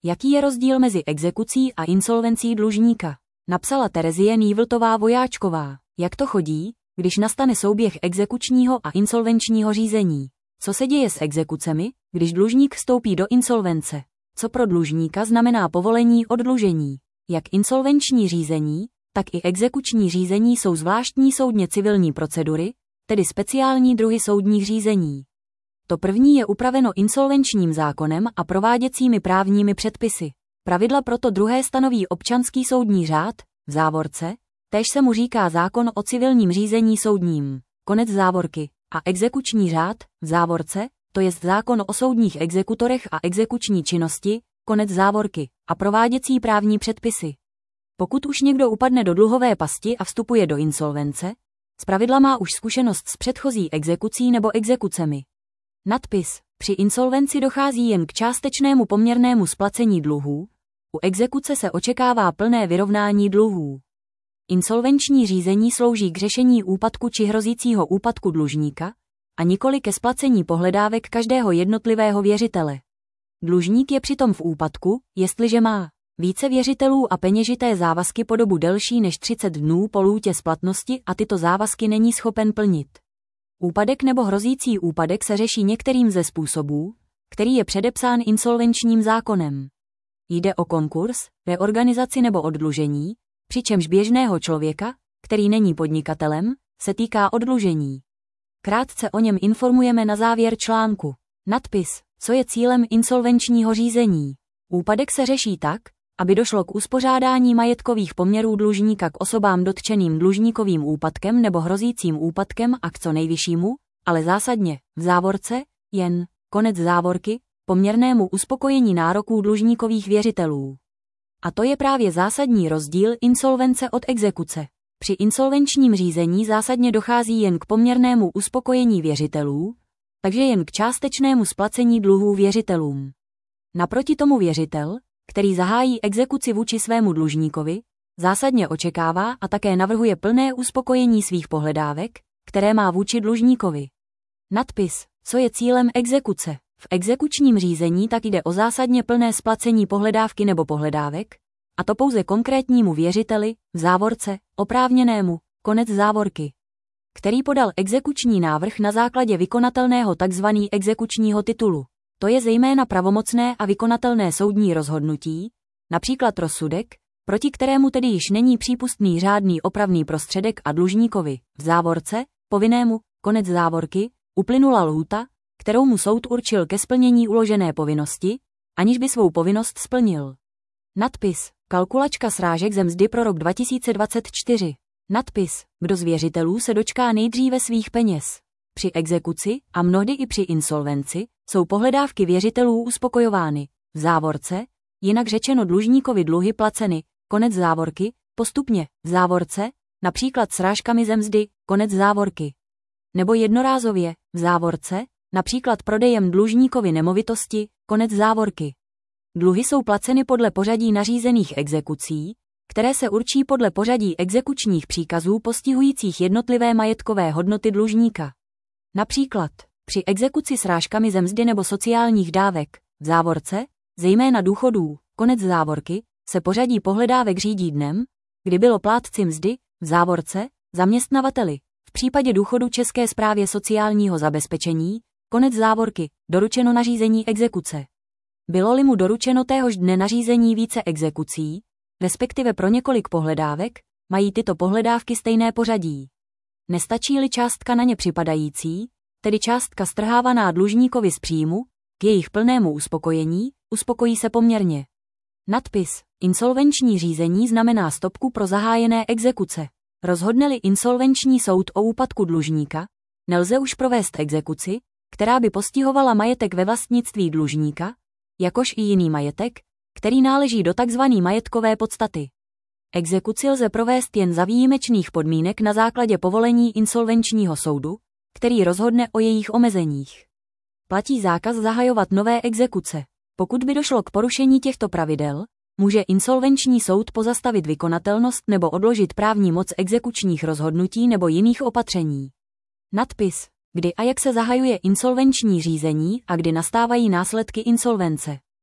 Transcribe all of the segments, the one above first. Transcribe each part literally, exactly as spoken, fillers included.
Jaký je rozdíl mezi exekucí a insolvencí dlužníka? Napsala Terezie Nývltová Vojáčková. Jak to chodí, když nastane souběh exekučního a insolvenčního řízení? Co se děje s exekucemi, když dlužník vstoupí do insolvence? Co pro dlužníka znamená povolení oddlužení? Jak insolvenční řízení, tak i exekuční řízení jsou zvláštní soudně civilní procedury, tedy speciální druhy soudních řízení. To první je upraveno insolvenčním zákonem a prováděcími právními předpisy. Pravidla proto druhé stanoví občanský soudní řád, v závorce, též se mu říká zákon o civilním řízení soudním, konec závorky, a exekuční řád, v závorce, to jest zákon o soudních exekutorech a exekuční činnosti, konec závorky, a prováděcí právní předpisy. Pokud už někdo upadne do dluhové pasti a vstupuje do insolvence, zpravidla má už zkušenost s předchozí exekucí nebo exekucemi. Nadpis. Při insolvenci dochází jen k částečnému poměrnému splacení dluhů, u exekuce se očekává plné vyrovnání dluhů. Insolvenční řízení slouží k řešení úpadku či hrozícího úpadku dlužníka, a nikoli ke splacení pohledávek každého jednotlivého věřitele. Dlužník je přitom v úpadku, jestliže má více věřitelů a peněžité závazky po dobu delší než třicet dnů po lhůtě splatnosti a tyto závazky není schopen plnit. Úpadek nebo hrozící úpadek se řeší některým ze způsobů, který je předepsán insolvenčním zákonem. Jde o konkurs, reorganizaci nebo oddlužení, přičemž běžného člověka, který není podnikatelem, se týká oddlužení. Krátce o něm informujeme na závěr článku. Nadpis. Co je cílem insolvenčního řízení? Úpadek se řeší tak, aby došlo k uspořádání majetkových poměrů dlužníka k osobám dotčeným dlužníkovým úpadkem nebo hrozícím úpadkem a k co nejvyššímu, ale zásadně, v závorce, jen, konec závorky, poměrnému uspokojení nároků dlužníkových věřitelů. A to je právě zásadní rozdíl insolvence od exekuce. Při insolvenčním řízení zásadně dochází jen k poměrnému uspokojení věřitelů, takže jen k částečnému splacení dluhů věřitelům. Naproti tomu věřitel, který zahájí exekuci vůči svému dlužníkovi, zásadně očekává a také navrhuje plné uspokojení svých pohledávek, které má vůči dlužníkovi. Nadpis. Co je cílem exekuce? V exekučním řízení tak jde o zásadně plné splacení pohledávky nebo pohledávek, a to pouze konkrétnímu věřiteli, v závorce, oprávněnému, konec závorky, který podal exekuční návrh na základě vykonatelného tzv. Exekučního titulu. To je zejména pravomocné a vykonatelné soudní rozhodnutí, například rozsudek, proti kterému tedy již není přípustný řádný opravný prostředek a dlužníkovi, v závorce, povinnému, konec závorky, uplynula lhůta, kterou mu soud určil ke splnění uložené povinnosti, aniž by svou povinnost splnil. Nadpis. Kalkulačka srážek ze mzdy pro rok dva tisíce dvacet čtyři. Nadpis. Kdo z věřitelů se dočká nejdříve svých peněz? Při exekuci a mnohdy i při insolvenci jsou pohledávky věřitelů uspokojovány, v závorce, jinak řečeno dlužníkovi dluhy placeny, konec závorky, postupně, v závorce, například srážkami ze mzdy, konec závorky. Nebo jednorázově, v závorce, například prodejem dlužníkovi nemovitosti, konec závorky. Dluhy jsou placeny podle pořadí nařízených exekucí, které se určí podle pořadí exekučních příkazů postihujících jednotlivé majetkové hodnoty dlužníka. Například, při exekuci srážkami ze mzdy nebo sociálních dávek, v závorce, zejména důchodů, konec závorky, se pořadí pohledávek řídí dnem, kdy bylo plátci mzdy, v závorce, zaměstnavateli, v případě důchodu České správě sociálního zabezpečení, konec závorky, doručeno nařízení exekuce. Bylo-li mu doručeno téhož dne nařízení více exekucí, respektive pro několik pohledávek, mají tyto pohledávky stejné pořadí. Nestačí-li částka na ně připadající, tedy částka strhávaná dlužníkovi z příjmu, k jejich plnému uspokojení, uspokojí se poměrně. Nadpis. Insolvenční řízení znamená stopku pro zahájené exekuce. Rozhodne-li insolvenční soud o úpadku dlužníka, nelze už provést exekuci, která by postihovala majetek ve vlastnictví dlužníka, jakož i jiný majetek, který náleží do tzv. Majetkové podstaty. Exekuci lze provést jen za výjimečných podmínek na základě povolení insolvenčního soudu, který rozhodne o jejich omezeních. Platí zákaz zahajovat nové exekuce. Pokud by došlo k porušení těchto pravidel, může insolvenční soud pozastavit vykonatelnost nebo odložit právní moc exekučních rozhodnutí nebo jiných opatření. Nadpis. Kdy a jak se zahajuje insolvenční řízení a kdy nastávají následky insolvence.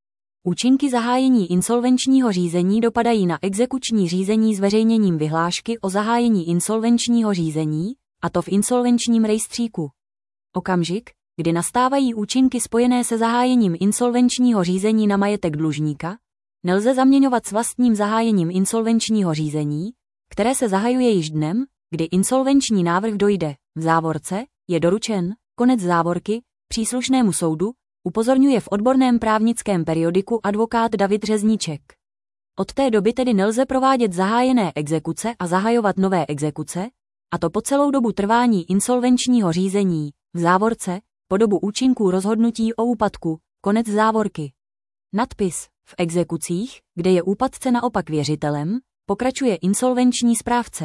Účinky zahájení insolvenčního řízení dopadají na exekuční řízení zveřejněním vyhlášky o zahájení insolvenčního řízení, a to v insolvenčním rejstříku. Okamžik, kdy nastávají účinky spojené se zahájením insolvenčního řízení na majetek dlužníka, nelze zaměňovat s vlastním zahájením insolvenčního řízení, které se zahajuje již dnem, kdy insolvenční návrh dojde, v závorce, je doručen, konec závorky, příslušnému soudu, upozorňuje v odborném právnickém periodiku advokát David Řezníček. Od té doby tedy nelze provádět zahájené exekuce a zahajovat nové exekuce, a to po celou dobu trvání insolvenčního řízení, v závorce, po dobu účinků rozhodnutí o úpadku, konec závorky. Nadpis: v exekucích, kde je úpadce naopak věřitelem, pokračuje insolvenční správce.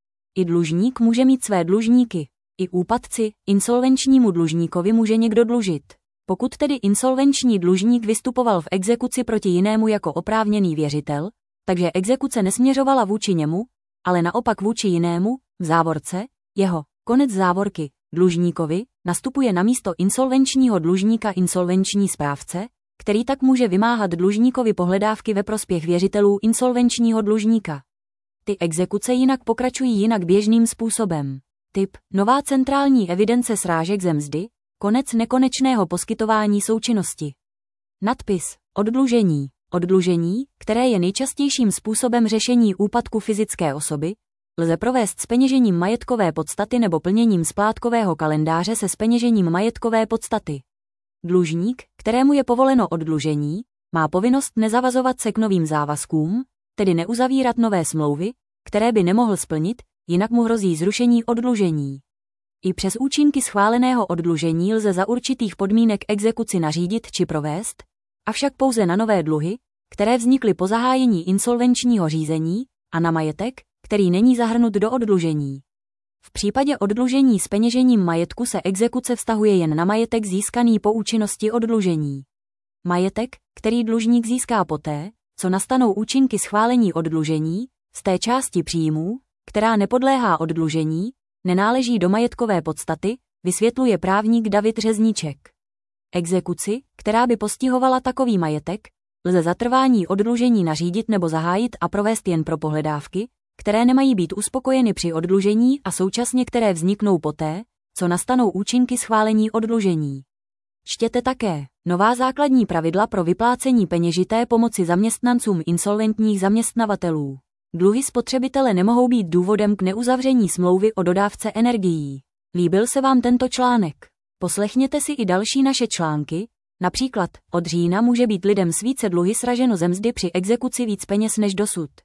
I dlužník může mít své dlužníky. I úpadci, insolvenčnímu dlužníkovi může někdo dlužit. Pokud tedy insolvenční dlužník vystupoval v exekuci proti jinému jako oprávněný věřitel, takže exekuce nesměřovala vůči němu, ale naopak vůči jinému, v závorce, jeho, konec závorky, dlužníkovi, nastupuje na místo insolvenčního dlužníka insolvenční správce, který tak může vymáhat dlužníkovi pohledávky ve prospěch věřitelů insolvenčního dlužníka. Ty exekuce jinak pokračují jinak běžným způsobem. Typ: nová centrální evidence srážek ze mzdy, konec nekonečného poskytování součinnosti. Nadpis: oddlužení. Oddlužení, které je nejčastějším způsobem řešení úpadku fyzické osoby, lze provést zpeněžením majetkové podstaty nebo plněním splátkového kalendáře se zpeněžením majetkové podstaty. Dlužník, kterému je povoleno oddlužení, má povinnost nezavazovat se k novým závazkům, tedy neuzavírat nové smlouvy, které by nemohl splnit, jinak mu hrozí zrušení oddlužení. I přes účinky schváleného oddlužení lze za určitých podmínek exekuci nařídit či provést, avšak pouze na nové dluhy, které vznikly po zahájení insolvenčního řízení, a na majetek, který není zahrnut do oddlužení. V případě oddlužení s peněžením majetku se exekuce vztahuje jen na majetek získaný po účinnosti oddlužení. Majetek, který dlužník získá poté, co nastanou účinky schválení oddlužení, z té části příjmů, která nepodléhá oddlužení, nenáleží do majetkové podstaty, vysvětluje právník David Řezníček. Exekuci, která by postihovala takový majetek, lze za trvání oddlužení nařídit nebo zahájit a provést jen pro pohledávky, které nemají být uspokojeny při oddlužení a současně které vzniknou poté, co nastanou účinky schválení oddlužení. Čtěte také nová základní pravidla pro vyplácení peněžité pomoci zaměstnancům insolventních zaměstnavatelů. Dluhy spotřebitele nemohou být důvodem k neuzavření smlouvy o dodávce energií. Líbil se vám tento článek? Poslechněte si i další naše články, například od října může být lidem s více dluhy sraženo ze mzdy při exekuci víc peněz než dosud.